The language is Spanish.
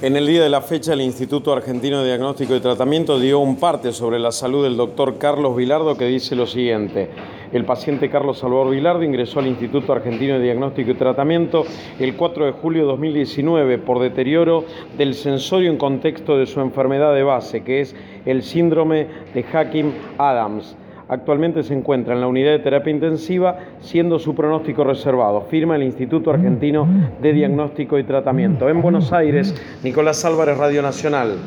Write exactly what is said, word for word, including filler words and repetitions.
En el día de la fecha, el Instituto Argentino de Diagnóstico y Tratamiento dio un parte sobre la salud del doctor Carlos Vilardo, que dice lo siguiente. El paciente Carlos Salvador Vilardo ingresó al Instituto Argentino de Diagnóstico y Tratamiento el cuatro de julio de dos mil diecinueve por deterioro del sensorio en contexto de su enfermedad de base, que es el síndrome de Hacking-Adams. Actualmente se encuentra en la unidad de terapia intensiva, siendo su pronóstico reservado. Firma el Instituto Argentino de Diagnóstico y Tratamiento. En Buenos Aires, Nicolás Álvarez, Radio Nacional.